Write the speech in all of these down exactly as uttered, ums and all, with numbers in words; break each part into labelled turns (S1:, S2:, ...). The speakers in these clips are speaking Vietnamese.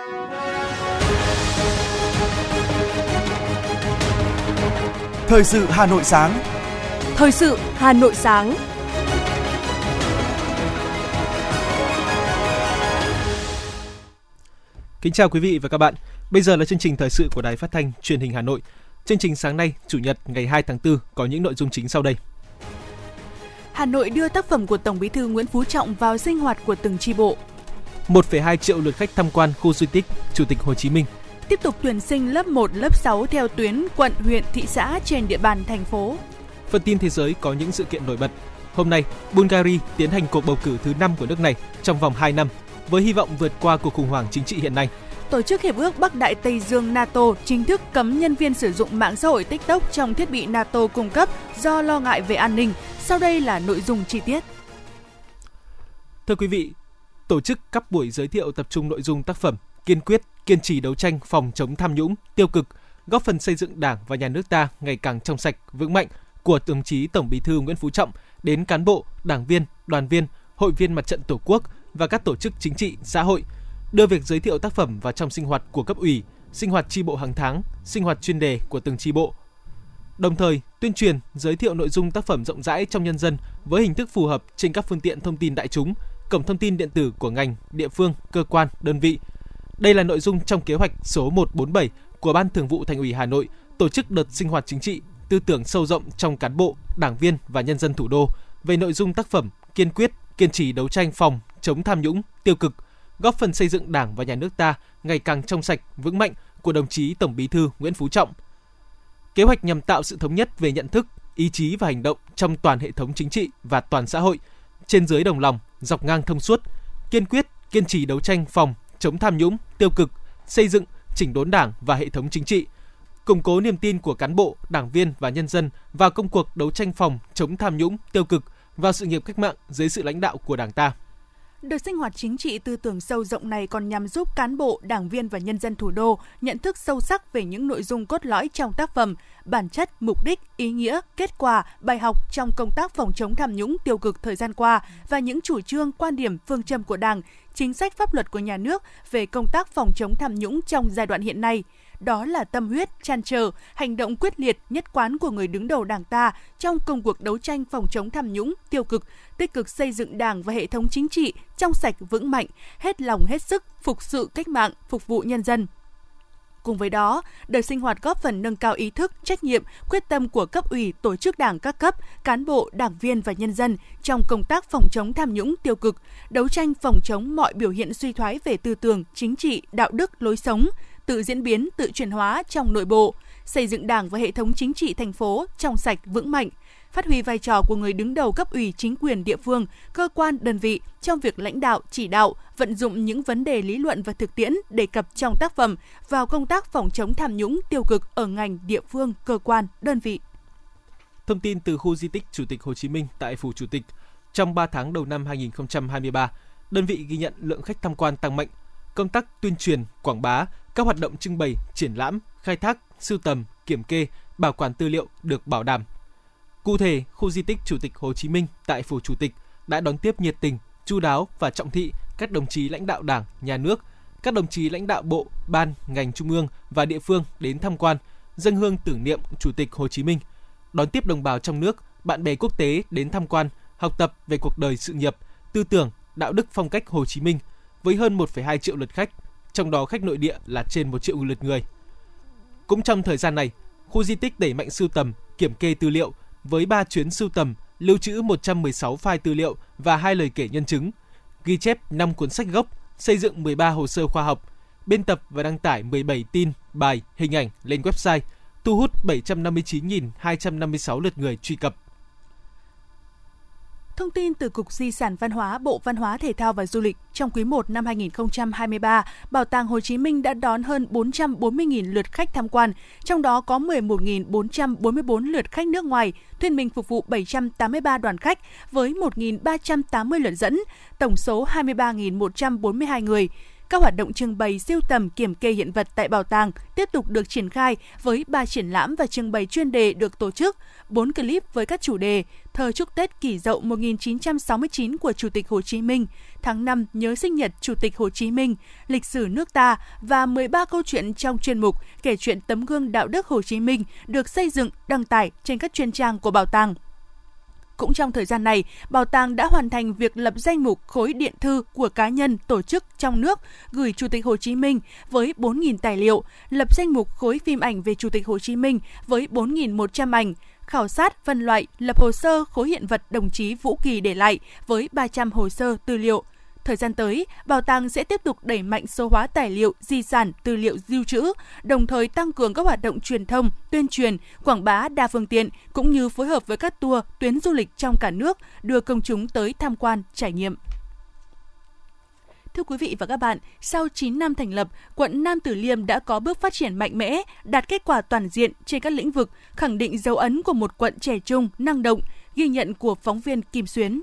S1: Thời sự Hà Nội sáng.
S2: Thời sự Hà Nội sáng.
S3: Kính chào quý vị và các bạn. Bây giờ là chương trình thời sự của Đài Phát thanh Truyền hình Hà Nội. Chương trình sáng nay, Chủ nhật ngày hai tháng tư có những nội dung chính sau đây.
S2: Hà Nội đưa tác phẩm của Tổng Bí thư Nguyễn Phú Trọng vào sinh hoạt của từng chi bộ.
S3: một phẩy hai triệu lượt khách tham quan khu di tích Chủ tịch Hồ Chí Minh.
S2: Tiếp tục tuyển sinh lớp một, lớp sáu theo tuyến quận, huyện, thị xã trên địa bàn thành phố.
S3: Phần tin thế giới có những sự kiện nổi bật. Hôm nay, Bulgaria tiến hành cuộc bầu cử thứ năm của nước này trong vòng hai năm, với hy vọng vượt qua cuộc khủng hoảng chính trị hiện nay.
S2: Tổ chức Hiệp ước Bắc Đại Tây Dương NATO chính thức cấm nhân viên sử dụng mạng xã hội TikTok trong thiết bị NATO cung cấp do lo ngại về an ninh. Sau đây là nội dung chi tiết.
S3: Thưa quý vị, tổ chức các buổi giới thiệu tập trung nội dung tác phẩm kiên quyết, kiên trì đấu tranh phòng chống tham nhũng, tiêu cực, góp phần xây dựng Đảng và Nhà nước ta ngày càng trong sạch, vững mạnh của đồng chí Tổng Bí thư Nguyễn Phú Trọng đến cán bộ, đảng viên, đoàn viên, hội viên Mặt trận Tổ quốc và các tổ chức chính trị, xã hội, đưa việc giới thiệu tác phẩm vào trong sinh hoạt của cấp ủy, sinh hoạt chi bộ hàng tháng, sinh hoạt chuyên đề của từng chi bộ. Đồng thời, tuyên truyền, giới thiệu nội dung tác phẩm rộng rãi trong nhân dân với hình thức phù hợp trên các phương tiện thông tin đại chúng, cổng thông tin điện tử của ngành, địa phương, cơ quan, đơn vị. Đây là nội dung trong kế hoạch số một trăm bốn mươi bảy của Ban Thường vụ Thành ủy Hà Nội tổ chức đợt sinh hoạt chính trị, tư tưởng sâu rộng trong cán bộ, đảng viên và nhân dân thủ đô về nội dung tác phẩm kiên quyết, kiên trì đấu tranh phòng chống tham nhũng, tiêu cực, góp phần xây dựng Đảng và Nhà nước ta ngày càng trong sạch, vững mạnh của đồng chí Tổng Bí thư Nguyễn Phú Trọng. Kế hoạch nhằm tạo sự thống nhất về nhận thức, ý chí và hành động trong toàn hệ thống chính trị và toàn xã hội, trên dưới đồng lòng, dọc ngang thông suốt, kiên quyết, kiên trì đấu tranh phòng chống tham nhũng, tiêu cực, xây dựng, chỉnh đốn Đảng và hệ thống chính trị, củng cố niềm tin của cán bộ, đảng viên và nhân dân vào công cuộc đấu tranh phòng chống tham nhũng, tiêu cực vào sự nghiệp cách mạng dưới sự lãnh đạo của Đảng ta.
S2: Đợt sinh hoạt chính trị tư tưởng sâu rộng này còn nhằm giúp cán bộ, đảng viên và nhân dân thủ đô nhận thức sâu sắc về những nội dung cốt lõi trong tác phẩm, bản chất, mục đích, ý nghĩa, kết quả, bài học trong công tác phòng chống tham nhũng tiêu cực thời gian qua và những chủ trương, quan điểm, phương châm của Đảng, chính sách pháp luật của nhà nước về công tác phòng chống tham nhũng trong giai đoạn hiện nay. Đó là tâm huyết, trăn trở, hành động quyết liệt, nhất quán của người đứng đầu Đảng ta trong công cuộc đấu tranh phòng chống tham nhũng, tiêu cực, tích cực xây dựng Đảng và hệ thống chính trị trong sạch vững mạnh, hết lòng hết sức phục sự cách mạng, phục vụ nhân dân. Cùng với đó, đợt sinh hoạt góp phần nâng cao ý thức, trách nhiệm, quyết tâm của cấp ủy, tổ chức Đảng các cấp, cán bộ, đảng viên và nhân dân trong công tác phòng chống tham nhũng tiêu cực, đấu tranh phòng chống mọi biểu hiện suy thoái về tư tưởng, chính trị, đạo đức, lối sống, tự diễn biến, tự chuyển hóa trong nội bộ, xây dựng Đảng và hệ thống chính trị thành phố trong sạch vững mạnh, phát huy vai trò của người đứng đầu cấp ủy chính quyền địa phương, cơ quan, đơn vị trong việc lãnh đạo, chỉ đạo, vận dụng những vấn đề lý luận và thực tiễn đề cập trong tác phẩm vào công tác phòng chống tham nhũng tiêu cực ở ngành, địa phương, cơ quan, đơn vị.
S3: Thông tin từ khu di tích Chủ tịch Hồ Chí Minh tại Phủ Chủ tịch, trong ba tháng đầu năm hai không hai ba, đơn vị ghi nhận lượng khách tham quan tăng mạnh, công tác tuyên truyền, quảng bá, các hoạt động trưng bày, triển lãm, khai thác, sưu tầm, kiểm kê, bảo quản tư liệu được bảo đảm. Cụ thể, khu di tích Chủ tịch Hồ Chí Minh tại Phủ Chủ tịch đã đón tiếp nhiệt tình, chu đáo và trọng thị các đồng chí lãnh đạo Đảng, Nhà nước, các đồng chí lãnh đạo bộ, ban, ngành trung ương và địa phương đến tham quan, dâng hương tưởng niệm Chủ tịch Hồ Chí Minh, đón tiếp đồng bào trong nước, bạn bè quốc tế đến tham quan, học tập về cuộc đời sự nghiệp, tư tưởng, đạo đức phong cách Hồ Chí Minh với hơn một phẩy hai triệu lượt khách, trong đó khách nội địa là trên một triệu lượt người. Cũng trong thời gian này, khu di tích đẩy mạnh sưu tầm, kiểm kê tư liệu với ba chuyến sưu tầm, lưu trữ một trăm mười sáu file tư liệu và hai lời kể nhân chứng, ghi chép năm cuốn sách gốc, xây dựng mười ba hồ sơ khoa học, biên tập và đăng tải mười bảy tin, bài, hình ảnh lên website, thu hút bảy trăm năm mươi chín nghìn hai trăm năm mươi sáu lượt người truy cập.
S2: Thông tin từ Cục Di sản Văn hóa, Bộ Văn hóa Thể thao và Du lịch, trong quý một năm hai không hai ba, Bảo tàng Hồ Chí Minh đã đón hơn bốn trăm bốn mươi nghìn lượt khách tham quan, trong đó có mười một nghìn bốn trăm bốn mươi tư lượt khách nước ngoài, thuyên minh phục vụ bảy trăm tám mươi ba đoàn khách với một nghìn ba trăm tám mươi lượt dẫn, tổng số hai mươi ba nghìn một trăm bốn mươi hai người. Các hoạt động trưng bày, sưu tầm, kiểm kê hiện vật tại bảo tàng tiếp tục được triển khai với ba triển lãm và trưng bày chuyên đề được tổ chức, bốn clip với các chủ đề Thơ chúc Tết Kỷ Dậu một nghìn chín trăm sáu mươi chín của Chủ tịch Hồ Chí Minh, tháng năm nhớ sinh nhật Chủ tịch Hồ Chí Minh, lịch sử nước ta và mười ba câu chuyện trong chuyên mục kể chuyện tấm gương đạo đức Hồ Chí Minh được xây dựng, đăng tải trên các chuyên trang của bảo tàng. Cũng trong thời gian này, bảo tàng đã hoàn thành việc lập danh mục khối điện thư của cá nhân, tổ chức trong nước gửi Chủ tịch Hồ Chí Minh với bốn nghìn tài liệu, lập danh mục khối phim ảnh về Chủ tịch Hồ Chí Minh với bốn nghìn một trăm ảnh, khảo sát, phân loại, lập hồ sơ khối hiện vật đồng chí Vũ Kỳ để lại với ba trăm hồ sơ tư liệu. Thời gian tới, bảo tàng sẽ tiếp tục đẩy mạnh số hóa tài liệu, di sản, tư liệu lưu trữ, đồng thời tăng cường các hoạt động truyền thông, tuyên truyền, quảng bá đa phương tiện, cũng như phối hợp với các tour, tuyến du lịch trong cả nước, đưa công chúng tới tham quan, trải nghiệm. Thưa quý vị và các bạn, sau chín năm thành lập, quận Nam Từ Liêm đã có bước phát triển mạnh mẽ, đạt kết quả toàn diện trên các lĩnh vực, khẳng định dấu ấn của một quận trẻ trung, năng động, ghi nhận của phóng viên Kim Xuyến.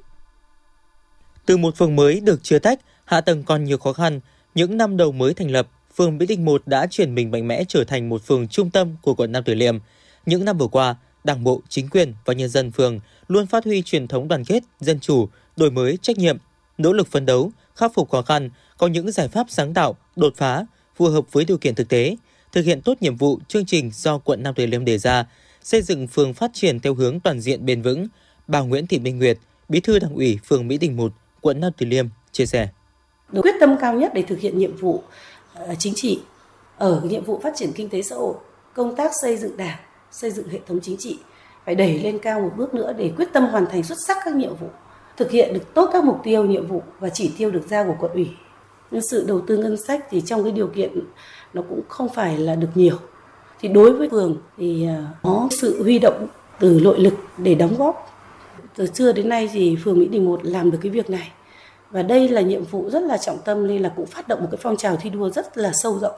S1: Từ một phường mới được chia tách, hạ tầng còn nhiều khó khăn, những năm đầu mới thành lập, phường Mỹ Đình một đã chuyển mình mạnh mẽ trở thành một phường trung tâm của quận Nam Từ Liêm. Những năm vừa qua, Đảng bộ, chính quyền và nhân dân phường luôn phát huy truyền thống đoàn kết, dân chủ, đổi mới, trách nhiệm, nỗ lực phấn đấu, khắc phục khó khăn, có những giải pháp sáng tạo, đột phá, phù hợp với điều kiện thực tế, thực hiện tốt nhiệm vụ, chương trình do quận Nam Từ Liêm đề ra, xây dựng phường phát triển theo hướng toàn diện bền vững. Bà Nguyễn Thị Minh Nguyệt, Bí thư Đảng ủy phường Mỹ Đình một, quận Nam Từ Liêm chia sẻ.
S4: Quyết tâm cao nhất để thực hiện nhiệm vụ uh, chính trị ở nhiệm vụ phát triển kinh tế xã hội, công tác xây dựng Đảng, xây dựng hệ thống chính trị phải đẩy lên cao một bước nữa để quyết tâm hoàn thành xuất sắc các nhiệm vụ, thực hiện được tốt các mục tiêu, nhiệm vụ và chỉ tiêu được giao của quận ủy. Nhưng sự đầu tư ngân sách thì trong cái điều kiện nó cũng không phải là được nhiều. Thì đối với phường thì uh, có sự huy động từ nội lực để đóng góp. Từ trưa đến nay thì phường Mỹ Đình một làm được cái việc này. Và đây là nhiệm vụ rất là trọng tâm nên là cũng phát động một cái phong trào thi đua rất là sâu rộng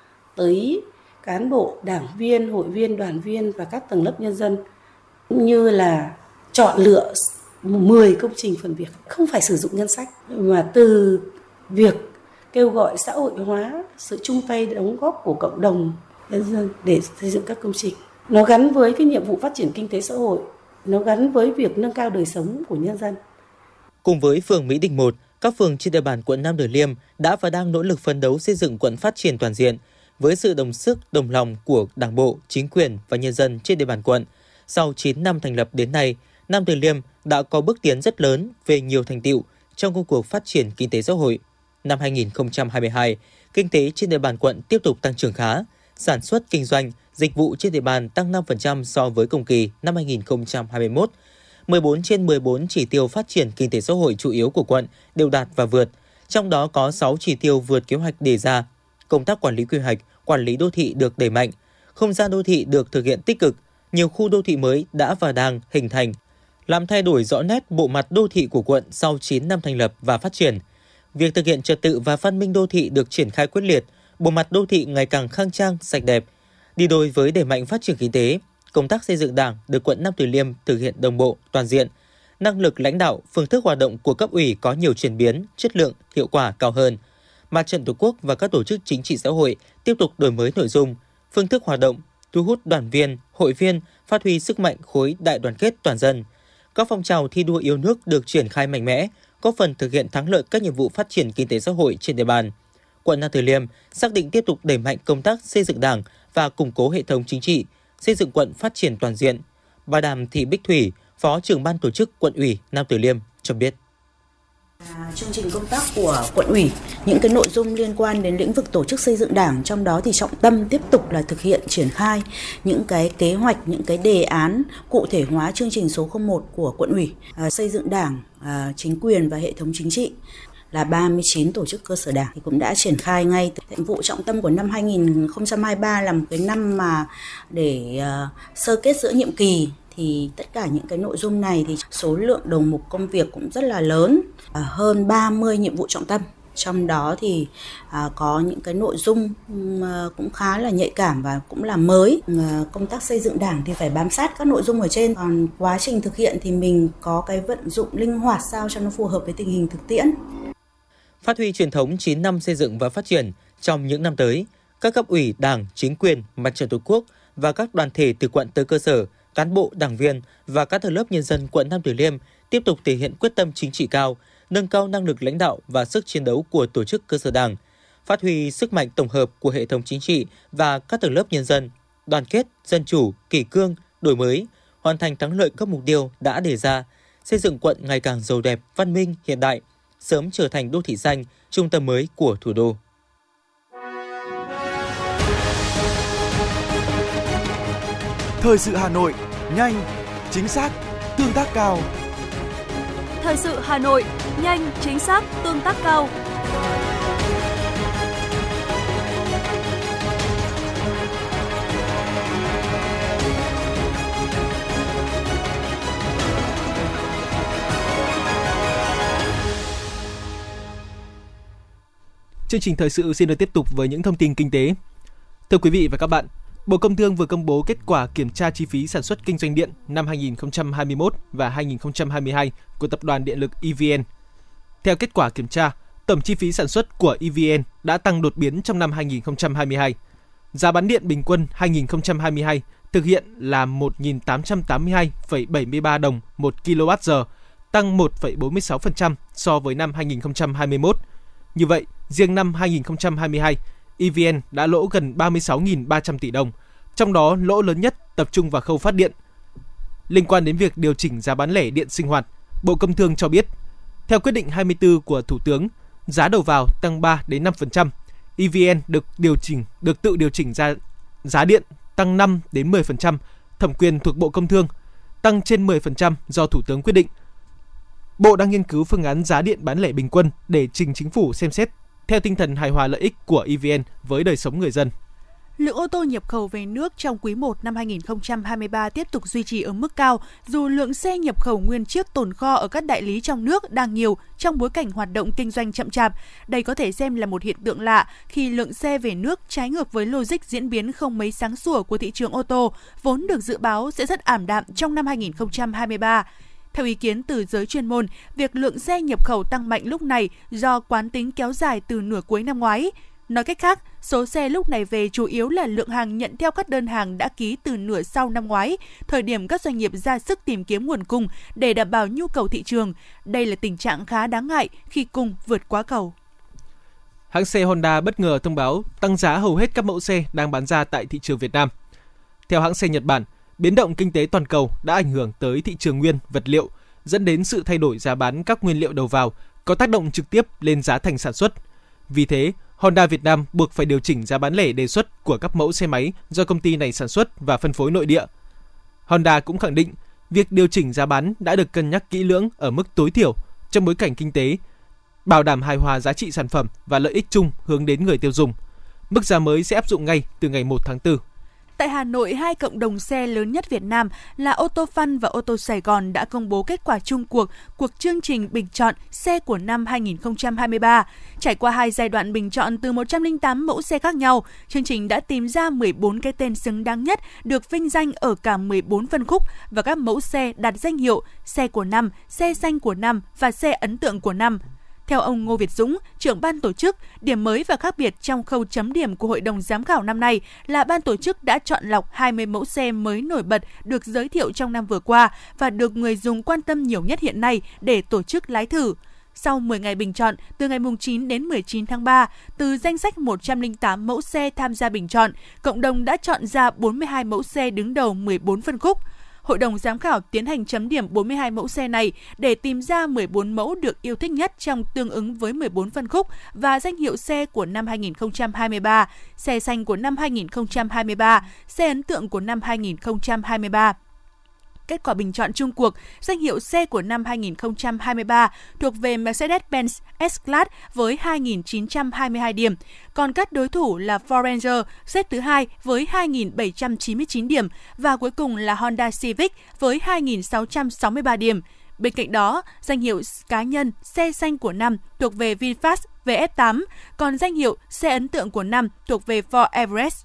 S4: tới cán bộ, đảng viên, hội viên, đoàn viên và các tầng lớp nhân dân, cũng như là chọn lựa mười công trình phần việc không phải sử dụng ngân sách mà từ việc kêu gọi xã hội hóa, sự chung tay đóng góp của cộng đồng nhân dân để xây dựng các công trình. Nó gắn với cái nhiệm vụ phát triển kinh tế xã hội, nó gắn với việc nâng cao đời sống của nhân dân.
S1: Cùng với phường Mỹ Đình một, các phường trên địa bàn quận Nam Từ Liêm đã và đang nỗ lực phấn đấu xây dựng quận phát triển toàn diện. Với sự đồng sức, đồng lòng của Đảng bộ, chính quyền và nhân dân trên địa bàn quận, sau chín năm thành lập đến nay, Nam Từ Liêm đã có bước tiến rất lớn về nhiều thành tựu trong công cuộc phát triển kinh tế xã hội. Năm hai nghìn không trăm hai mươi hai, kinh tế trên địa bàn quận tiếp tục tăng trưởng khá, sản xuất kinh doanh, dịch vụ trên địa bàn tăng năm phần trăm so với cùng kỳ năm hai nghìn không trăm hai mươi mốt. mười bốn trên mười bốn chỉ tiêu phát triển kinh tế xã hội chủ yếu của quận đều đạt và vượt, trong đó có sáu chỉ tiêu vượt kế hoạch đề ra. Công tác quản lý quy hoạch, quản lý đô thị được đẩy mạnh, không gian đô thị được thực hiện tích cực, nhiều khu đô thị mới đã và đang hình thành, làm thay đổi rõ nét bộ mặt đô thị của quận sau chín năm thành lập và phát triển. Việc thực hiện trật tự và văn minh đô thị được triển khai quyết liệt, bộ mặt đô thị ngày càng khang trang, sạch đẹp. Đi đôi với đẩy mạnh phát triển kinh tế, công tác xây dựng Đảng được quận Nam Từ Liêm thực hiện đồng bộ, toàn diện. Năng lực lãnh đạo, phương thức hoạt động của cấp ủy có nhiều chuyển biến, chất lượng, hiệu quả cao hơn. Mặt trận Tổ quốc và các tổ chức chính trị xã hội tiếp tục đổi mới nội dung, phương thức hoạt động, thu hút đoàn viên, hội viên, phát huy sức mạnh khối đại đoàn kết toàn dân. Các phong trào thi đua yêu nước được triển khai mạnh mẽ, góp phần thực hiện thắng lợi các nhiệm vụ phát triển kinh tế xã hội trên địa bàn. Quận Nam Từ Liêm xác định tiếp tục đẩy mạnh công tác xây dựng Đảng và củng cố hệ thống chính trị, xây dựng quận phát triển toàn diện. Bà Đàm Thị Bích Thủy, Phó trưởng ban tổ chức Quận ủy Nam Từ Liêm cho biết.
S5: À, chương trình công tác của quận ủy, những cái nội dung liên quan đến lĩnh vực tổ chức xây dựng Đảng, trong đó thì trọng tâm tiếp tục là thực hiện triển khai những cái kế hoạch, những cái đề án cụ thể hóa chương trình số không một của quận ủy, à, xây dựng Đảng, à, chính quyền và hệ thống chính trị là ba mươi chín tổ chức cơ sở Đảng thì cũng đã triển khai ngay. Nhiệm vụ trọng tâm của năm hai nghìn không trăm hai mươi ba là một cái năm mà để uh, sơ kết giữa nhiệm kỳ, thì tất cả những cái nội dung này thì số lượng đầu mục công việc cũng rất là lớn, uh, hơn ba mươi nhiệm vụ trọng tâm. Trong đó thì uh, có những cái nội dung uh, cũng khá là nhạy cảm và cũng là mới. Uh, công tác xây dựng Đảng thì phải bám sát các nội dung ở trên, còn quá trình thực hiện thì mình có cái vận dụng linh hoạt sao cho nó phù hợp với tình hình thực tiễn.
S1: Phát huy truyền thống chín năm xây dựng và phát triển, trong những năm tới, các cấp ủy Đảng, chính quyền, Mặt trận Tổ quốc và các đoàn thể từ quận tới cơ sở, cán bộ, đảng viên và các tầng lớp nhân dân quận Nam Từ Liêm tiếp tục thể hiện quyết tâm chính trị cao, nâng cao năng lực lãnh đạo và sức chiến đấu của tổ chức cơ sở Đảng, phát huy sức mạnh tổng hợp của hệ thống chính trị và các tầng lớp nhân dân, đoàn kết, dân chủ, kỷ cương, đổi mới, hoàn thành thắng lợi các mục tiêu đã đề ra, xây dựng quận ngày càng giàu đẹp, văn minh, hiện đại, sớm trở thành đô thị xanh, trung tâm mới của thủ đô.
S6: Thời sự Hà Nội, nhanh, chính xác, tương tác cao.
S7: Thời sự Hà Nội, nhanh, chính xác, tương tác cao.
S3: Chương trình thời sự xin được tiếp tục với những thông tin kinh tế. Thưa quý vị và các bạn, Bộ Công Thương vừa công bố kết quả kiểm tra chi phí sản xuất kinh doanh điện năm hai nghìn không trăm hai mươi mốt và hai nghìn không trăm hai mươi hai của Tập đoàn Điện lực e vê en. Theo kết quả kiểm tra, tổng chi phí sản xuất của e vê en đã tăng đột biến trong năm hai nghìn không trăm hai mươi hai. Giá bán điện bình quân hai nghìn không trăm hai mươi hai thực hiện là một nghìn tám trăm tám mươi hai phẩy bảy mươi ba đồng một ki lô oát giờ, tăng một phẩy bốn mươi sáu phần trăm so với năm hai nghìn không trăm hai mươi mốt. Như vậy, riêng năm hai nghìn không trăm hai mươi hai, e vê en đã lỗ gần ba mươi sáu nghìn ba trăm tỷ đồng, trong đó lỗ lớn nhất tập trung vào khâu phát điện. Liên quan đến việc điều chỉnh giá bán lẻ điện sinh hoạt, Bộ Công Thương cho biết, theo quyết định hai mươi tư của Thủ tướng, giá đầu vào tăng ba đến năm phần trăm, e vê en được điều chỉnh được tự điều chỉnh giá giá điện tăng năm đến mười phần trăm, thẩm quyền thuộc Bộ Công Thương, tăng trên mười phần trăm do Thủ tướng quyết định. Bộ đang nghiên cứu phương án giá điện bán lẻ bình quân để trình Chính phủ xem xét theo tinh thần hài hòa lợi ích của e vê en với đời sống người dân.
S2: Lượng ô tô nhập khẩu về nước trong quý một năm hai nghìn không trăm hai mươi ba tiếp tục duy trì ở mức cao, dù lượng xe nhập khẩu nguyên chiếc tồn kho ở các đại lý trong nước đang nhiều trong bối cảnh hoạt động kinh doanh chậm chạp. Đây có thể xem là một hiện tượng lạ khi lượng xe về nước trái ngược với logic diễn biến không mấy sáng sủa của thị trường ô tô, vốn được dự báo sẽ rất ảm đạm trong năm hai nghìn không trăm hai mươi ba. Theo ý kiến từ giới chuyên môn, việc lượng xe nhập khẩu tăng mạnh lúc này do quán tính kéo dài từ nửa cuối năm ngoái. Nói cách khác, số xe lúc này về chủ yếu là lượng hàng nhận theo các đơn hàng đã ký từ nửa sau năm ngoái, thời điểm các doanh nghiệp ra sức tìm kiếm nguồn cung để đảm bảo nhu cầu thị trường. Đây là tình trạng khá đáng ngại khi cung vượt quá cầu.
S3: Hãng xe Honda bất ngờ thông báo tăng giá hầu hết các mẫu xe đang bán ra tại thị trường Việt Nam. Theo hãng xe Nhật Bản, biến động kinh tế toàn cầu đã ảnh hưởng tới thị trường nguyên vật liệu, dẫn đến sự thay đổi giá bán các nguyên liệu đầu vào, có tác động trực tiếp lên giá thành sản xuất. Vì thế, Honda Việt Nam buộc phải điều chỉnh giá bán lẻ đề xuất của các mẫu xe máy do công ty này sản xuất và phân phối nội địa. Honda cũng khẳng định, việc điều chỉnh giá bán đã được cân nhắc kỹ lưỡng ở mức tối thiểu trong bối cảnh kinh tế, bảo đảm hài hòa giá trị sản phẩm và lợi ích chung hướng đến người tiêu dùng. Mức giá mới sẽ áp dụng ngay từ ngày một tháng tư.
S2: Tại Hà Nội, hai cộng đồng xe lớn nhất Việt Nam là Ô tô Fun và Ô tô Sài Gòn đã công bố kết quả chung cuộc cuộc chương trình bình chọn xe của năm hai nghìn không trăm hai mươi ba. Trải qua hai giai đoạn bình chọn từ một trăm lẻ tám mẫu xe khác nhau, chương trình đã tìm ra mười bốn cái tên xứng đáng nhất được vinh danh ở cả mười bốn phân khúc và các mẫu xe đạt danh hiệu xe của năm, xe xanh của năm và xe ấn tượng của năm. Theo ông Ngô Việt Dũng, trưởng ban tổ chức, điểm mới và khác biệt trong khâu chấm điểm của Hội đồng Giám khảo năm nay là ban tổ chức đã chọn lọc hai mươi mẫu xe mới nổi bật được giới thiệu trong năm vừa qua và được người dùng quan tâm nhiều nhất hiện nay để tổ chức lái thử. Sau mười ngày bình chọn, từ ngày chín đến mười chín tháng ba, từ danh sách một trăm lẻ tám mẫu xe tham gia bình chọn, cộng đồng đã chọn ra bốn mươi hai mẫu xe đứng đầu mười bốn phân khúc. Hội đồng giám khảo tiến hành chấm điểm bốn mươi hai mẫu xe này để tìm ra mười bốn mẫu được yêu thích nhất trong tương ứng với mười bốn phân khúc và danh hiệu xe của năm hai nghìn không trăm hai mươi ba, xe xanh của năm hai nghìn không trăm hai mươi ba, xe ấn tượng của năm hai nghìn không trăm hai mươi ba. Kết quả bình chọn chung cuộc, danh hiệu xe của năm hai nghìn không trăm hai mươi ba thuộc về Mercedes-Benz S-Class với hai nghìn chín trăm hai mươi hai điểm, còn các đối thủ là Ford Ranger xếp thứ hai với hai nghìn bảy trăm chín mươi chín điểm và cuối cùng là Honda Civic với hai nghìn sáu trăm sáu mươi ba điểm. Bên cạnh đó, danh hiệu cá nhân xe xanh của năm thuộc về VinFast vê ép tám, còn danh hiệu xe ấn tượng của năm thuộc về Ford Everest.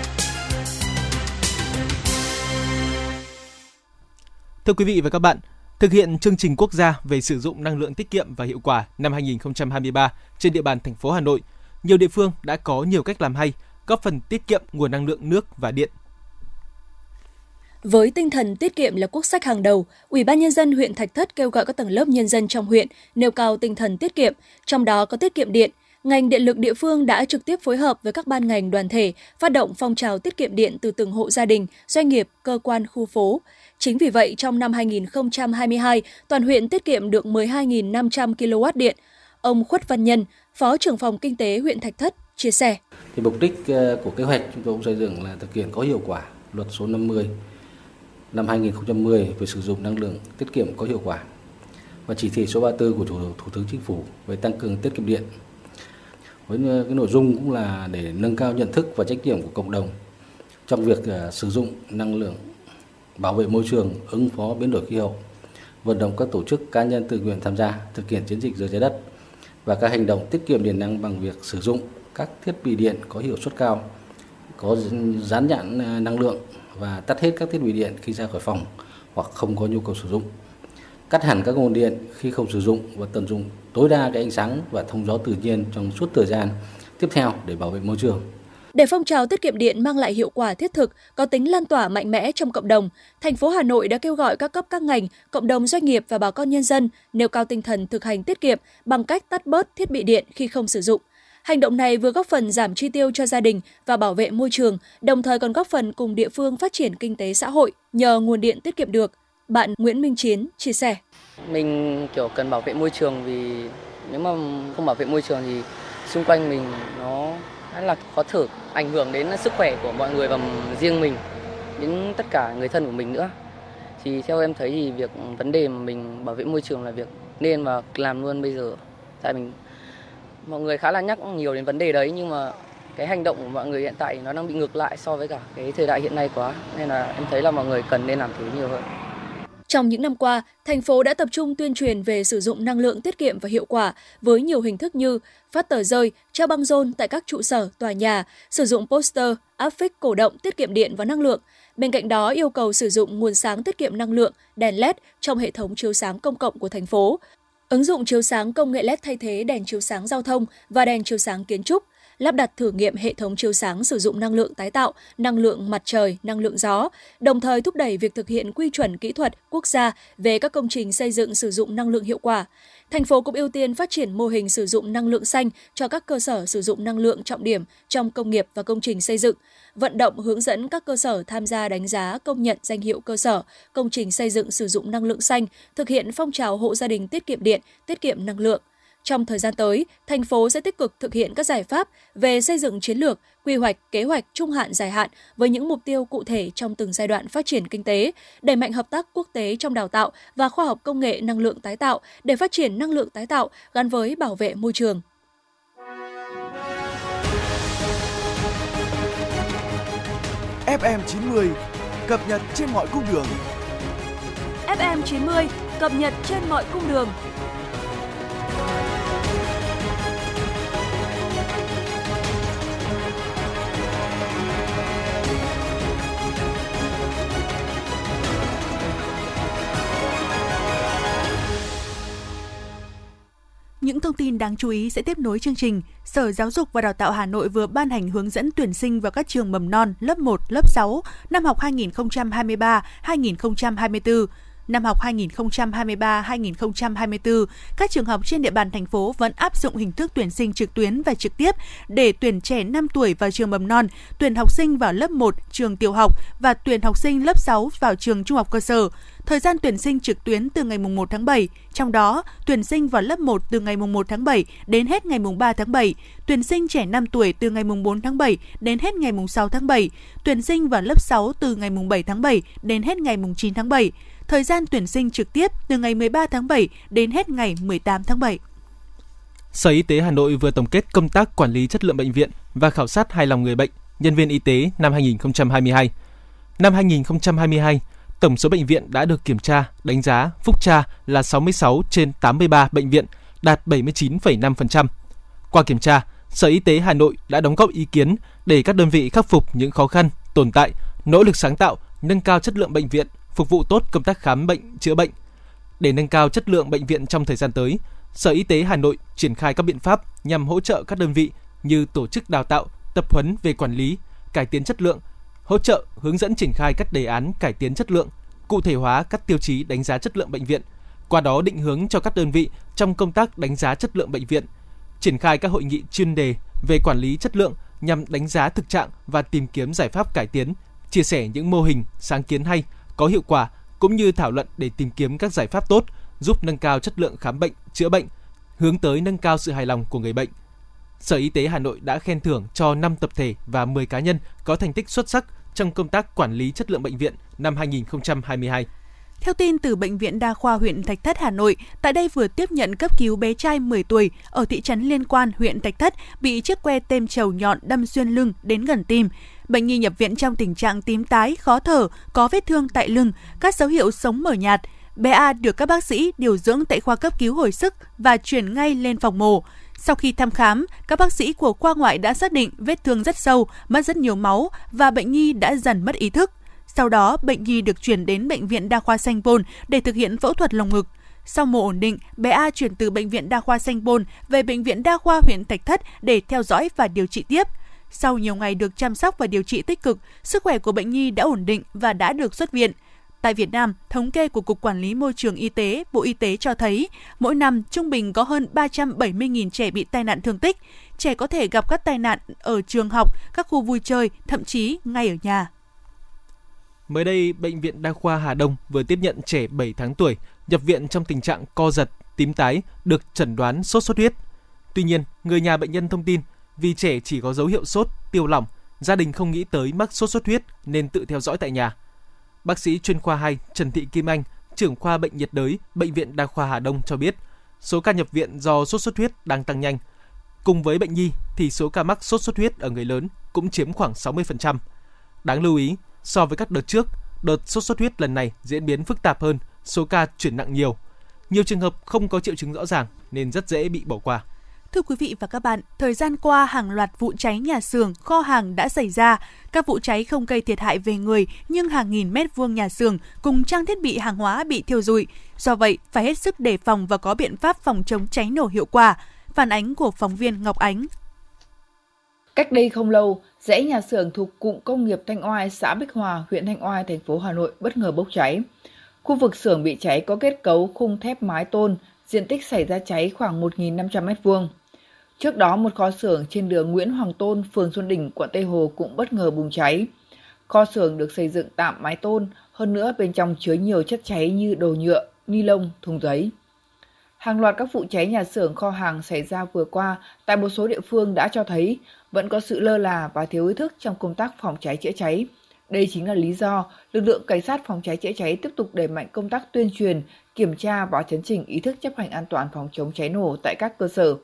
S3: Thưa quý vị và các bạn, Thực hiện chương trình quốc gia về sử dụng năng lượng tiết kiệm và hiệu quả năm hai nghìn không trăm hai mươi ba trên địa bàn thành phố Hà Nội, nhiều địa phương đã có nhiều cách làm hay, góp phần tiết kiệm nguồn năng lượng nước và điện.
S7: Với tinh thần tiết kiệm là quốc sách hàng đầu, Ủy ban Nhân dân huyện Thạch Thất kêu gọi các tầng lớp nhân dân trong huyện nêu cao tinh thần tiết kiệm, trong đó có tiết kiệm điện. Ngành điện lực địa phương đã trực tiếp phối hợp với các ban ngành đoàn thể, phát động phong trào tiết kiệm điện từ từng hộ gia đình, doanh nghiệp, cơ quan, khu phố. Chính vì vậy, trong năm hai nghìn không trăm hai mươi hai, toàn huyện tiết kiệm được mười hai nghìn năm trăm ki lô oát điện. Ông Khuất Văn Nhân, Phó trưởng phòng Kinh tế huyện Thạch Thất, chia sẻ.
S8: Thì mục đích của kế hoạch chúng tôi cũng xây dựng là thực hiện có hiệu quả luật số năm mươi năm hai nghìn không trăm mười về sử dụng năng lượng tiết kiệm có hiệu quả và chỉ thị số ba mươi tư của Thủ tướng Chính phủ về tăng cường tiết kiệm điện. Với cái nội dung cũng là để nâng cao nhận thức và trách nhiệm của cộng đồng trong việc uh, sử dụng năng lượng, bảo vệ môi trường, ứng phó biến đổi khí hậu, vận động các tổ chức cá nhân tự nguyện tham gia thực hiện chiến dịch rời trái đất và các hành động tiết kiệm điện năng bằng việc sử dụng các thiết bị điện có hiệu suất cao, có dán nhãn năng lượng và tắt hết các thiết bị điện khi ra khỏi phòng hoặc không có nhu cầu sử dụng. Cắt hẳn các nguồn điện khi không sử dụng và tận dụng tối đa cái ánh sáng và thông gió tự nhiên trong suốt thời gian tiếp theo để bảo vệ môi trường.
S7: Để phong trào tiết kiệm điện mang lại hiệu quả thiết thực, có tính lan tỏa mạnh mẽ trong cộng đồng, thành phố Hà Nội đã kêu gọi các cấp các ngành, cộng đồng doanh nghiệp và bà con nhân dân nêu cao tinh thần thực hành tiết kiệm bằng cách tắt bớt thiết bị điện khi không sử dụng. Hành động này vừa góp phần giảm chi tiêu cho gia đình và bảo vệ môi trường, đồng thời còn góp phần cùng địa phương phát triển kinh tế xã hội nhờ nguồn điện tiết kiệm được. Bạn Nguyễn Minh Chiến chia sẻ.
S9: Mình kiểu cần bảo vệ môi trường vì nếu mà không bảo vệ môi trường thì xung quanh mình nó rất là khó thở, ảnh hưởng đến sức khỏe của mọi người và riêng mình, đến tất cả người thân của mình nữa. Thì theo em thấy thì việc vấn đề mà mình bảo vệ môi trường là việc nên và làm luôn bây giờ. Tại mình mọi người khá là nhắc nhiều đến vấn đề đấy nhưng mà cái hành động của mọi người hiện tại nó đang bị ngược lại so với cả cái thời đại hiện nay quá, nên là em thấy là mọi người cần nên làm thứ nhiều hơn.
S7: Trong những năm qua, thành phố đã tập trung tuyên truyền về sử dụng năng lượng tiết kiệm và hiệu quả với nhiều hình thức như phát tờ rơi, treo băng rôn tại các trụ sở, tòa nhà, sử dụng poster, áp phích cổ động tiết kiệm điện và năng lượng. Bên cạnh đó, yêu cầu sử dụng nguồn sáng tiết kiệm năng lượng, đèn led trong hệ thống chiếu sáng công cộng của thành phố. Ứng dụng chiếu sáng công nghệ led thay thế đèn chiếu sáng giao thông và đèn chiếu sáng kiến trúc. Lắp đặt thử nghiệm hệ thống chiếu sáng sử dụng năng lượng tái tạo, năng lượng mặt trời, năng lượng gió, đồng thời thúc đẩy việc thực hiện quy chuẩn kỹ thuật quốc gia về các công trình xây dựng sử dụng năng lượng hiệu quả. Thành phố cũng ưu tiên phát triển mô hình sử dụng năng lượng xanh cho các cơ sở sử dụng năng lượng trọng điểm trong công nghiệp và công trình xây dựng, vận động hướng dẫn các cơ sở tham gia đánh giá công nhận danh hiệu cơ sở, công trình xây dựng sử dụng năng lượng xanh, thực hiện phong trào hộ gia đình tiết kiệm điện, tiết kiệm năng lượng. Trong thời gian tới, thành phố sẽ tích cực thực hiện các giải pháp về xây dựng chiến lược, quy hoạch, kế hoạch trung hạn dài hạn với những mục tiêu cụ thể trong từng giai đoạn phát triển kinh tế, đẩy mạnh hợp tác quốc tế trong đào tạo và khoa học công nghệ năng lượng tái tạo để phát triển năng lượng tái tạo gắn với bảo vệ môi trường.
S6: ép em chín mươi cập nhật trên mọi cung đường.
S7: ép em chín mươi cập nhật trên mọi cung đường.
S2: Những thông tin đáng chú ý sẽ tiếp nối chương trình. Sở Giáo dục và Đào tạo Hà Nội vừa ban hành hướng dẫn tuyển sinh vào các trường mầm non lớp một, lớp sáu năm học hai nghìn không trăm hai mươi ba hai nghìn không trăm hai mươi tư. Năm học hai nghìn không trăm hai mươi ba hai nghìn không trăm hai mươi tư, các trường học trên địa bàn thành phố vẫn áp dụng hình thức tuyển sinh trực tuyến và trực tiếp để tuyển trẻ năm tuổi vào trường mầm non, tuyển học sinh vào lớp một trường tiểu học và tuyển học sinh lớp sáu vào trường trung học cơ sở. Thời gian tuyển sinh trực tuyến từ ngày mùng một tháng bảy, trong đó tuyển sinh vào lớp một từ ngày mùng một tháng bảy đến hết ngày mùng ba tháng bảy, tuyển sinh trẻ năm tuổi từ ngày mùng bốn tháng bảy đến hết ngày mùng sáu tháng bảy, tuyển sinh vào lớp sáu từ ngày mùng bảy tháng bảy đến hết ngày mùng chín tháng bảy. Thời gian tuyển sinh trực tiếp từ ngày mười ba tháng bảy đến hết ngày mười tám tháng bảy.
S3: Sở Y tế Hà Nội vừa tổng kết công tác quản lý chất lượng bệnh viện và khảo sát hài lòng người bệnh, nhân viên y tế năm hai nghìn không trăm hai mươi hai. Năm hai nghìn không trăm hai mươi hai, tổng số bệnh viện đã được kiểm tra, đánh giá, phúc tra là sáu mươi sáu trên tám mươi ba bệnh viện, đạt bảy mươi chín phẩy năm phần trăm. Qua kiểm tra, Sở Y tế Hà Nội đã đóng góp ý kiến để các đơn vị khắc phục những khó khăn, tồn tại, nỗ lực sáng tạo, nâng cao chất lượng bệnh viện, phục vụ tốt công tác khám bệnh, chữa bệnh. Để nâng cao chất lượng bệnh viện trong thời gian tới, Sở Y tế Hà Nội triển khai các biện pháp nhằm hỗ trợ các đơn vị như tổ chức đào tạo, tập huấn về quản lý, cải tiến chất lượng, hỗ trợ hướng dẫn triển khai các đề án cải tiến chất lượng, cụ thể hóa các tiêu chí đánh giá chất lượng bệnh viện, qua đó định hướng cho các đơn vị trong công tác đánh giá chất lượng bệnh viện, triển khai các hội nghị chuyên đề về quản lý chất lượng nhằm đánh giá thực trạng và tìm kiếm giải pháp cải tiến, chia sẻ những mô hình, sáng kiến hay, có hiệu quả cũng như thảo luận để tìm kiếm các giải pháp tốt giúp nâng cao chất lượng khám bệnh, chữa bệnh, hướng tới nâng cao sự hài lòng của người bệnh. Sở Y tế Hà Nội đã khen thưởng cho năm tập thể và mười cá nhân có thành tích xuất sắc trong công tác quản lý chất lượng bệnh viện năm hai nghìn không trăm hai mươi hai.
S2: Theo tin từ Bệnh viện Đa khoa huyện Thạch Thất, Hà Nội, tại đây vừa tiếp nhận cấp cứu bé trai mười tuổi ở thị trấn Liên Quan, huyện Thạch Thất bị chiếc que têm trầu nhọn đâm xuyên lưng đến gần tim. Bệnh nhi nhập viện trong tình trạng tím tái, khó thở, có vết thương tại lưng, các dấu hiệu sống mờ nhạt. Bé A được các bác sĩ điều dưỡng tại khoa cấp cứu hồi sức và chuyển ngay lên phòng mổ. Sau khi thăm khám, các bác sĩ của khoa ngoại đã xác định vết thương rất sâu, mất rất nhiều máu và bệnh nhi đã dần mất ý thức. Sau đó, bệnh nhi được chuyển đến Bệnh viện Đa khoa Sanh Pôn để thực hiện phẫu thuật lồng ngực. Sau mổ ổn định, bé A chuyển từ Bệnh viện Đa khoa Sanh Pôn về Bệnh viện Đa khoa huyện Thạch Thất để theo dõi và điều trị tiếp. Sau nhiều ngày được chăm sóc và điều trị tích cực, sức khỏe của bệnh nhi đã ổn định và đã được xuất viện. Tại Việt Nam, thống kê của Cục Quản lý Môi trường Y tế, Bộ Y tế cho thấy, mỗi năm trung bình có hơn ba trăm bảy mươi nghìn trẻ bị tai nạn thương tích. Trẻ có thể gặp các tai nạn ở trường học, các khu vui chơi, thậm chí ngay ở nhà.
S3: Mới đây, Bệnh viện Đa khoa Hà Đông vừa tiếp nhận trẻ bảy tháng tuổi nhập viện trong tình trạng co giật, tím tái, được chẩn đoán sốt xuất huyết. Tuy nhiên, người nhà bệnh nhân thông tin vì trẻ chỉ có dấu hiệu sốt, tiêu lỏng, gia đình không nghĩ tới mắc sốt xuất huyết nên tự theo dõi tại nhà. Bác sĩ chuyên khoa hai Trần Thị Kim Anh, trưởng khoa bệnh nhiệt đới Bệnh viện Đa khoa Hà Đông cho biết, số ca nhập viện do sốt xuất huyết đang tăng nhanh. Cùng với bệnh nhi thì số ca mắc sốt xuất huyết ở người lớn cũng chiếm khoảng sáu mươi phần trăm. Đáng lưu ý, so với các đợt trước, đợt sốt xuất huyết lần này diễn biến phức tạp hơn, số ca chuyển nặng nhiều. Nhiều trường hợp không có triệu chứng rõ ràng nên rất dễ bị bỏ qua.
S2: Thưa quý vị và các bạn, thời gian qua hàng loạt vụ cháy nhà xưởng, kho hàng đã xảy ra. Các vụ cháy không gây thiệt hại về người nhưng hàng nghìn mét vuông nhà xưởng cùng trang thiết bị hàng hóa bị thiêu rụi. Do vậy, phải hết sức đề phòng và có biện pháp phòng chống cháy nổ hiệu quả. Phản ánh của phóng viên Ngọc Ánh.
S10: Cách đây không lâu, dãy nhà xưởng thuộc cụm công nghiệp Thanh Oai, xã Bích Hòa, huyện Thanh Oai, thành phố Hà Nội bất ngờ bốc cháy. Khu vực xưởng bị cháy có kết cấu khung thép mái tôn, diện tích xảy ra cháy khoảng một nghìn năm trăm mét vuông. Trước đó, một kho xưởng trên đường Nguyễn Hoàng Tôn, phường Xuân Đỉnh, quận Tây Hồ cũng bất ngờ bùng cháy. Kho xưởng được xây dựng tạm mái tôn, hơn nữa bên trong chứa nhiều chất cháy như đồ nhựa, ni lông, thùng giấy. Hàng loạt các vụ cháy nhà xưởng, kho hàng xảy ra vừa qua tại một số địa phương đã cho thấy vẫn có sự lơ là và thiếu ý thức trong công tác phòng cháy chữa cháy. Đây chính là lý do lực lượng cảnh sát phòng cháy chữa cháy tiếp tục đẩy mạnh công tác tuyên truyền, kiểm tra và chấn chỉnh ý thức chấp hành an toàn phòng chống cháy nổ tại các cơ sở.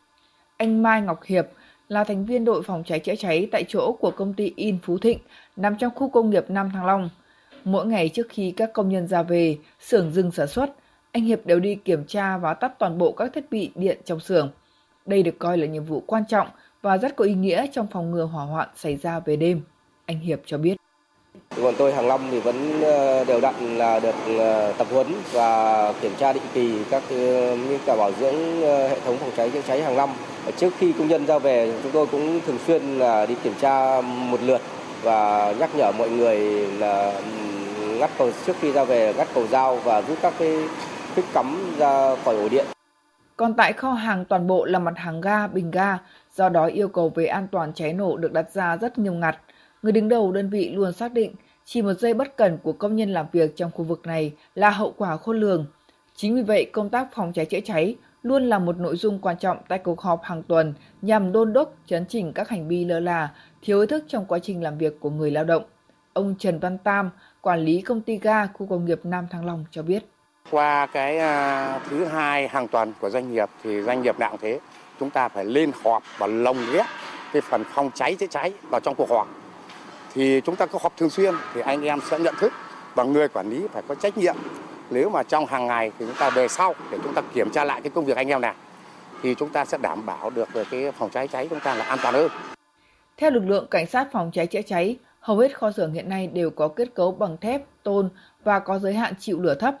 S10: Anh Mai Ngọc Hiệp là thành viên đội phòng cháy chữa cháy tại chỗ của công ty In Phú Thịnh nằm trong khu công nghiệp Nam Thăng Long. Mỗi ngày trước khi các công nhân ra về, xưởng dừng sản xuất, anh Hiệp đều đi kiểm tra và tắt toàn bộ các thiết bị điện trong xưởng. Đây được coi là nhiệm vụ quan trọng và rất có ý nghĩa trong phòng ngừa hỏa hoạn xảy ra về đêm. Anh Hiệp cho biết.
S11: Còn tôi hàng năm thì vẫn đều đặn là được tập huấn và kiểm tra định kỳ các như cả bảo dưỡng hệ thống phòng cháy chữa cháy hàng năm. Trước khi công nhân ra về, chúng tôi cũng thường xuyên là đi kiểm tra một lượt và nhắc nhở mọi người là ngắt cầu trước khi ra về ngắt cầu dao và rút các cái phích cắm ra khỏi ổ điện.
S10: Còn tại kho hàng toàn bộ là mặt hàng ga, bình ga, do đó yêu cầu về an toàn cháy nổ được đặt ra rất nghiêm ngặt. Người đứng đầu đơn vị luôn xác định chỉ một giây bất cẩn của công nhân làm việc trong khu vực này là hậu quả khôn lường. Chính vì vậy, công tác phòng cháy chữa cháy luôn là một nội dung quan trọng tại cuộc họp hàng tuần nhằm đôn đốc, chấn chỉnh các hành vi lơ là, thiếu ý thức trong quá trình làm việc của người lao động. Ông Trần Văn Tam, quản lý công ty ga khu công nghiệp Nam Thăng Long cho biết.
S12: Qua cái uh, thứ hai hàng tuần của doanh nghiệp thì doanh nghiệp nào cũng thế, chúng ta phải lên họp và lồng ghép cái phần phòng cháy chữa cháy vào trong cuộc họp. Thì chúng ta có họp thường xuyên thì anh em sẽ nhận thức và người quản lý phải có trách nhiệm. Nếu mà trong hàng ngày thì chúng ta về sau để chúng ta kiểm tra lại cái công việc anh em nào thì chúng ta sẽ đảm bảo được về cái phòng cháy cháy chúng ta là an toàn hơn.
S10: Theo lực lượng cảnh sát phòng cháy chữa cháy, hầu hết kho xưởng hiện nay đều có kết cấu bằng thép, tôn và có giới hạn chịu lửa thấp.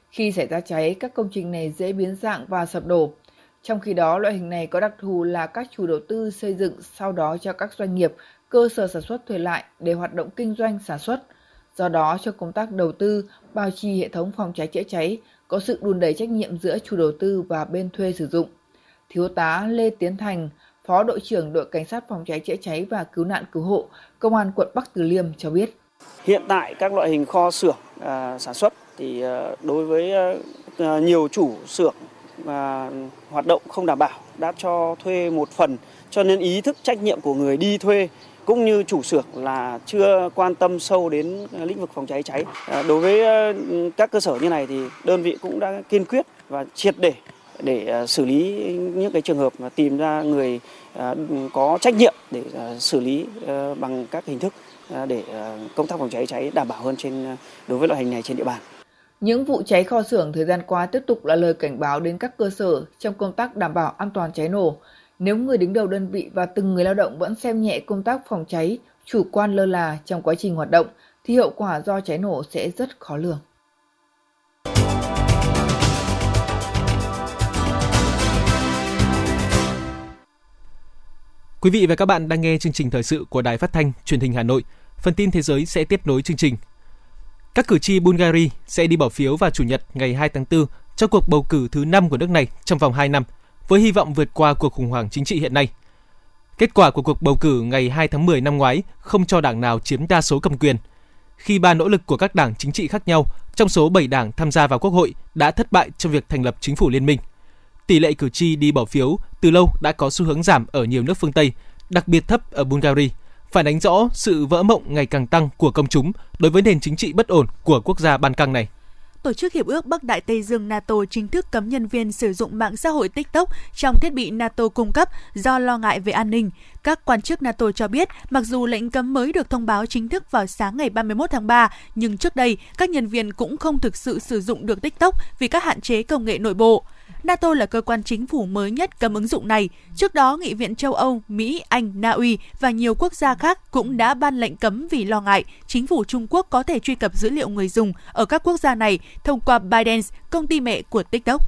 S10: Khi xảy ra cháy, các công trình này dễ biến dạng và sập đổ. Trong khi đó, loại hình này có đặc thù là các chủ đầu tư xây dựng sau đó cho các doanh nghiệp, cơ sở sản xuất thuê lại để hoạt động kinh doanh sản xuất. Do đó, cho công tác đầu tư, bảo trì hệ thống phòng cháy chữa cháy có sự đùn đẩy trách nhiệm giữa chủ đầu tư và bên thuê sử dụng. Thiếu tá Lê Tiến Thành, Phó đội trưởng đội cảnh sát phòng cháy chữa cháy và cứu nạn cứu hộ, Công an quận Bắc Từ Liêm cho biết.
S13: Hiện tại các loại hình kho xưởng à, sản xuất thì à, đối với à, nhiều chủ xưởng à, hoạt động không đảm bảo đã cho thuê một phần, cho nên ý thức trách nhiệm của người đi thuê cũng như chủ xưởng là chưa quan tâm sâu đến lĩnh vực phòng cháy cháy. À, đối với à, các cơ sở như này thì đơn vị cũng đã kiên quyết và triệt để để xử lý những cái trường hợp mà tìm ra người có trách nhiệm để xử lý bằng các hình thức để công tác phòng cháy cháy đảm bảo hơn trên đối với loại hình này trên địa bàn.
S10: Những vụ cháy kho xưởng thời gian qua tiếp tục là lời cảnh báo đến các cơ sở trong công tác đảm bảo an toàn cháy nổ. Nếu người đứng đầu đơn vị và từng người lao động vẫn xem nhẹ công tác phòng cháy, chủ quan lơ là trong quá trình hoạt động thì hậu quả do cháy nổ sẽ rất khó lường.
S3: Quý vị và các bạn đang nghe chương trình thời sự của Đài Phát thanh Truyền hình Hà Nội. Phần tin thế giới sẽ tiếp nối chương trình. Các cử tri Bulgaria sẽ đi bỏ phiếu vào Chủ nhật ngày hai tháng tư cho cuộc bầu cử thứ năm của nước này trong vòng hai năm, với hy vọng vượt qua cuộc khủng hoảng chính trị hiện nay. Kết quả của cuộc bầu cử ngày hai tháng mười năm ngoái không cho đảng nào chiếm đa số cầm quyền, khi ba nỗ lực của các đảng chính trị khác nhau trong số bảy đảng tham gia vào Quốc hội đã thất bại trong việc thành lập chính phủ liên minh. Tỷ lệ cử tri đi bỏ phiếu từ lâu đã có xu hướng giảm ở nhiều nước phương Tây, đặc biệt thấp ở Bulgaria, phản ánh rõ sự vỡ mộng ngày càng tăng của công chúng đối với nền chính trị bất ổn của quốc gia Ban Căng này.
S2: Tổ chức Hiệp ước Bắc Đại Tây Dương NATO chính thức cấm nhân viên sử dụng mạng xã hội TikTok trong thiết bị NATO cung cấp do lo ngại về an ninh. Các quan chức NATO cho biết, mặc dù lệnh cấm mới được thông báo chính thức vào sáng ngày ba mươi mốt tháng ba, nhưng trước đây, các nhân viên cũng không thực sự sử dụng được TikTok vì các hạn chế công nghệ nội bộ. NATO là cơ quan chính phủ mới nhất cấm ứng dụng này. Trước đó, Nghị viện châu Âu, Mỹ, Anh, Na Uy và nhiều quốc gia khác cũng đã ban lệnh cấm vì lo ngại chính phủ Trung Quốc có thể truy cập dữ liệu người dùng ở các quốc gia này thông qua ByteDance, công ty mẹ của TikTok.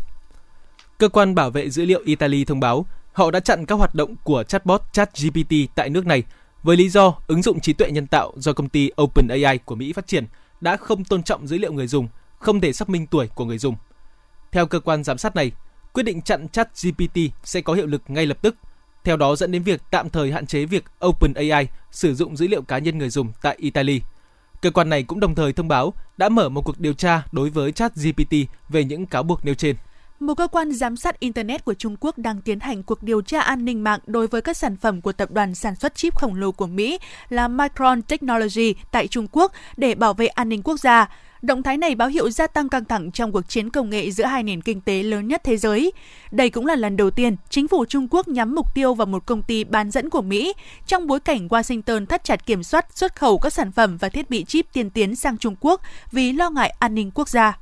S3: Cơ quan bảo vệ dữ liệu Italy thông báo họ đã chặn các hoạt động của chatbot ChatGPT tại nước này với lý do ứng dụng trí tuệ nhân tạo do công ty OpenAI của Mỹ phát triển đã không tôn trọng dữ liệu người dùng, không thể xác minh tuổi của người dùng. Theo cơ quan giám sát này, quyết định chặn ChatGPT sẽ có hiệu lực ngay lập tức, theo đó dẫn đến việc tạm thời hạn chế việc OpenAI sử dụng dữ liệu cá nhân người dùng tại Italy. Cơ quan này cũng đồng thời thông báo đã mở một cuộc điều tra đối với ChatGPT về những cáo buộc nêu trên.
S2: Một cơ quan giám sát Internet của Trung Quốc đang tiến hành cuộc điều tra an ninh mạng đối với các sản phẩm của tập đoàn sản xuất chip khổng lồ của Mỹ là Micron Technology tại Trung Quốc để bảo vệ an ninh quốc gia. Động thái này báo hiệu gia tăng căng thẳng trong cuộc chiến công nghệ giữa hai nền kinh tế lớn nhất thế giới. Đây cũng là lần đầu tiên chính phủ Trung Quốc nhắm mục tiêu vào một công ty bán dẫn của Mỹ, trong bối cảnh Washington thắt chặt kiểm soát xuất khẩu các sản phẩm và thiết bị chip tiên tiến sang Trung Quốc vì lo ngại an ninh quốc gia.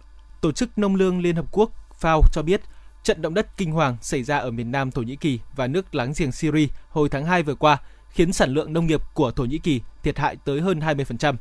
S3: Tổ chức Nông lương Liên Hợp Quốc F A O cho biết, trận động đất kinh hoàng xảy ra ở miền Nam Thổ Nhĩ Kỳ và nước láng giềng Syria hồi tháng hai vừa qua khiến sản lượng nông nghiệp của Thổ Nhĩ Kỳ thiệt hại tới hơn hai mươi phần trăm.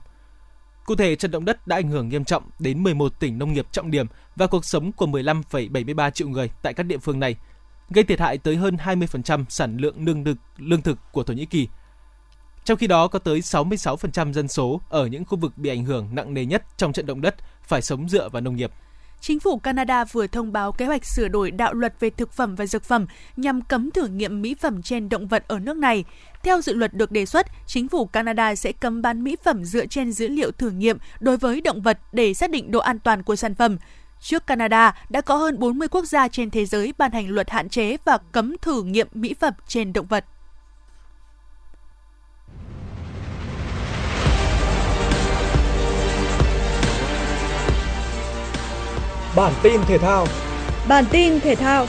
S3: Cụ thể, trận động đất đã ảnh hưởng nghiêm trọng đến mười một tỉnh nông nghiệp trọng điểm và cuộc sống của mười lăm phẩy bảy mươi ba triệu người tại các địa phương này, gây thiệt hại tới hơn hai mươi phần trăm sản lượng lương thực, lương thực của Thổ Nhĩ Kỳ. Trong khi đó, có tới sáu mươi sáu phần trăm dân số ở những khu vực bị ảnh hưởng nặng nề nhất trong trận động đất phải sống dựa vào nông nghiệp.
S2: Chính phủ Canada vừa thông báo kế hoạch sửa đổi đạo luật về thực phẩm và dược phẩm nhằm cấm thử nghiệm mỹ phẩm trên động vật ở nước này. Theo dự luật được đề xuất, chính phủ Canada sẽ cấm bán mỹ phẩm dựa trên dữ liệu thử nghiệm đối với động vật để xác định độ an toàn của sản phẩm. Trước Canada, đã có hơn bốn mươi quốc gia trên thế giới ban hành luật hạn chế và cấm thử nghiệm mỹ phẩm trên động vật.
S6: Bản tin thể thao.
S7: Bản tin thể thao.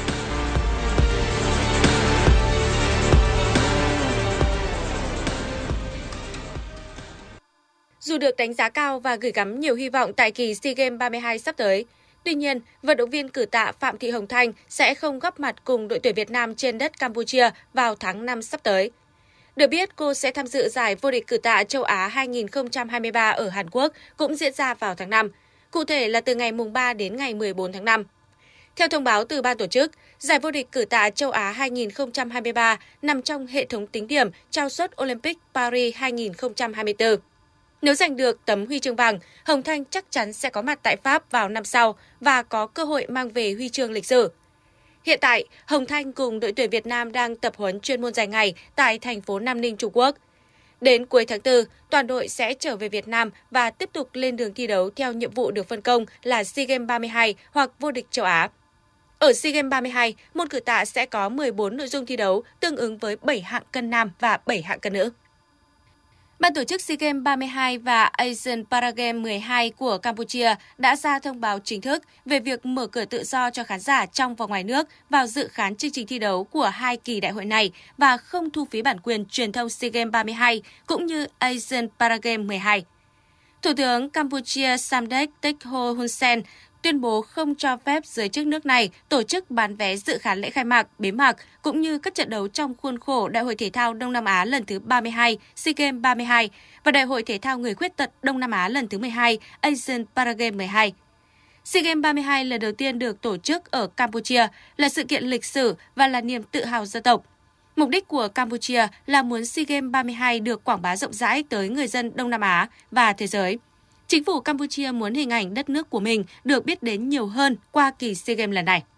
S7: Dù được đánh giá cao và gửi gắm nhiều hy vọng tại kỳ SEA Games ba mươi hai sắp tới, tuy nhiên, vận động viên cử tạ Phạm Thị Hồng Thanh sẽ không góp mặt cùng đội tuyển Việt Nam trên đất Campuchia vào tháng năm sắp tới. Được biết, cô sẽ tham dự giải vô địch cử tạ châu Á hai không hai ba ở Hàn Quốc cũng diễn ra vào tháng năm.
S14: cụ thể là từ ngày mùng ba đến ngày mười bốn tháng năm. Theo thông báo từ ban tổ chức, giải vô địch cử tạ châu Á hai không hai ba nằm trong hệ thống tính điểm trao suất Olympic Paris hai không hai tư. Nếu giành được tấm huy chương vàng, Hồng Thanh chắc chắn sẽ có mặt tại Pháp vào năm sau và có cơ hội mang về huy chương lịch sử. Hiện tại, Hồng Thanh cùng đội tuyển Việt Nam đang tập huấn chuyên môn dài ngày tại thành phố Nam Ninh, Trung Quốc. Đến cuối tháng tư, toàn đội sẽ trở về Việt Nam và tiếp tục lên đường thi đấu theo nhiệm vụ được phân công là SEA Games ba mươi hai hoặc vô địch châu Á. Ở SEA Games ba mươi hai, môn cử tạ sẽ có mười bốn nội dung thi đấu tương ứng với bảy hạng cân nam và bảy hạng cân nữ. Ban tổ chức SEA Games ba mươi hai và Asian Paragame mười hai của Campuchia đã ra thông báo chính thức về việc mở cửa tự do cho khán giả trong và ngoài nước vào dự khán chương trình thi đấu của hai kỳ đại hội này và không thu phí bản quyền truyền thông SEA Games ba mươi hai cũng như Asian Paragame mười hai. Thủ tướng Campuchia Samdech Techo Hun Sen tuyên bố không cho phép giới chức nước này tổ chức bán vé dự khán lễ khai mạc, bế mạc cũng như các trận đấu trong khuôn khổ Đại hội Thể thao Đông Nam Á lần thứ ba mươi hai, SEA Games ba mươi hai và Đại hội Thể thao Người khuyết tật Đông Nam Á lần thứ mười hai, Asian Paragame mười hai. SEA Games ba mươi hai lần đầu tiên được tổ chức ở Campuchia là sự kiện lịch sử và là niềm tự hào dân tộc. Mục đích của Campuchia là muốn SEA Games ba mươi hai được quảng bá rộng rãi tới người dân Đông Nam Á và thế giới. Chính phủ Campuchia muốn hình ảnh đất nước của mình được biết đến nhiều hơn qua kỳ SEA Games lần này.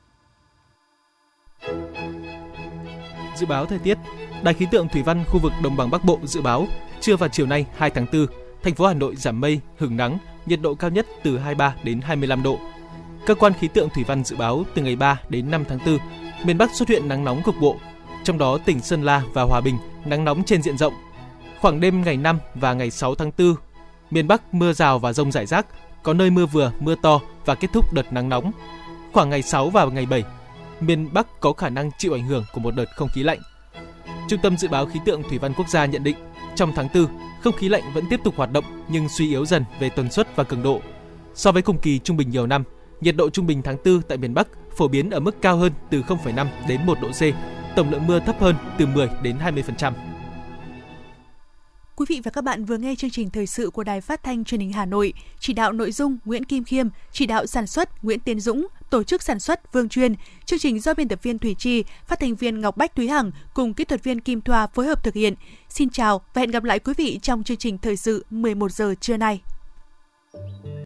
S3: Dự báo thời tiết, Đài khí tượng thủy văn khu vực Đồng bằng Bắc Bộ dự báo trưa và chiều nay hai tháng tư, thành phố Hà Nội giảm mây, hửng nắng, nhiệt độ cao nhất từ hai mươi ba đến hai mươi lăm độ. Cơ quan khí tượng thủy văn dự báo từ ngày ba đến năm tháng tư, miền Bắc xuất hiện nắng nóng cục bộ, trong đó tỉnh Sơn La và Hòa Bình nắng nóng trên diện rộng. Khoảng đêm ngày năm và ngày sáu tháng tư, miền Bắc mưa rào và dông rải rác, có nơi mưa vừa, mưa to và kết thúc đợt nắng nóng. Khoảng ngày sáu và ngày bảy, miền Bắc có khả năng chịu ảnh hưởng của một đợt không khí lạnh. Trung tâm Dự báo Khí tượng Thủy văn Quốc gia nhận định, trong tháng tư, không khí lạnh vẫn tiếp tục hoạt động nhưng suy yếu dần về tần suất và cường độ. So với cùng kỳ trung bình nhiều năm, nhiệt độ trung bình tháng tư tại miền Bắc phổ biến ở mức cao hơn từ không phẩy năm đến một độ C, tổng lượng mưa thấp hơn từ mười đến hai mươi phần trăm.
S2: Quý vị và các bạn vừa nghe chương trình thời sự của Đài Phát thanh Truyền hình Hà Nội, chỉ đạo nội dung Nguyễn Kim Khiêm, chỉ đạo sản xuất Nguyễn Tiến Dũng, tổ chức sản xuất Vương Chuyên, chương trình do biên tập viên Thủy Chi, phát thanh viên Ngọc Bách Thúy Hằng cùng kỹ thuật viên Kim Thoa phối hợp thực hiện. Xin chào và hẹn gặp lại quý vị trong chương trình thời sự mười một giờ trưa nay.